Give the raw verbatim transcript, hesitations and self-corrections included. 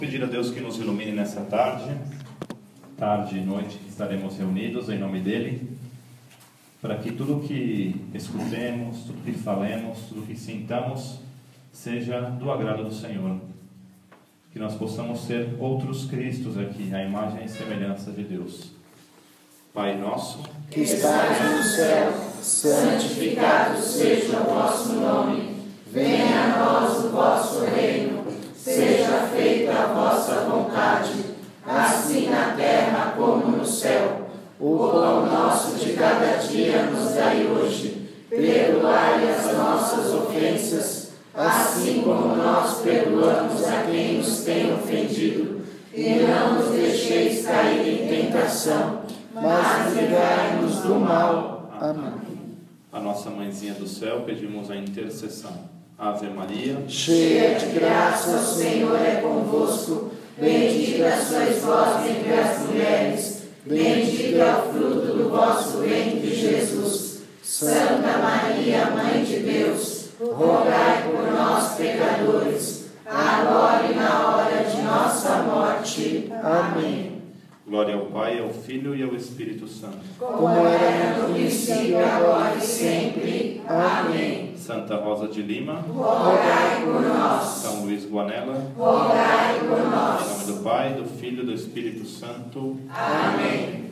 Pedir a Deus que nos ilumine nessa tarde, tarde e noite que estaremos reunidos em nome dEle, para que tudo que escutemos, tudo que falemos, tudo que sintamos, seja do agrado do Senhor. Que nós possamos ser outros Cristos aqui, a imagem e semelhança de Deus. Pai nosso, que estais no céu, santificado seja o vosso nome. Venha a nós o vosso reino. Seja feita a vossa vontade, assim na terra como no céu. O pão nosso de cada dia nos dai hoje. Perdoai as nossas ofensas, assim como nós perdoamos a quem nos tem ofendido. E não nos deixeis cair em tentação, mas livrai-nos do mal. Amém. A nossa Mãezinha do céu, pedimos a intercessão. Ave Maria, cheia de graça, o Senhor é convosco. Bendita sois vós entre as mulheres, bendito é o fruto do vosso ventre, Jesus. Santa Maria, Mãe de Deus, rogai por nós, pecadores, agora e na hora de nossa morte. Amém. Glória ao Pai, ao Filho e ao Espírito Santo. Como era no princípio, agora e sempre. Amém. Santa Rosa de Lima, rogai por nós. São Luís Guanella, rogai por nós. Em nome do Pai, do Filho e do Espírito Santo. Amém.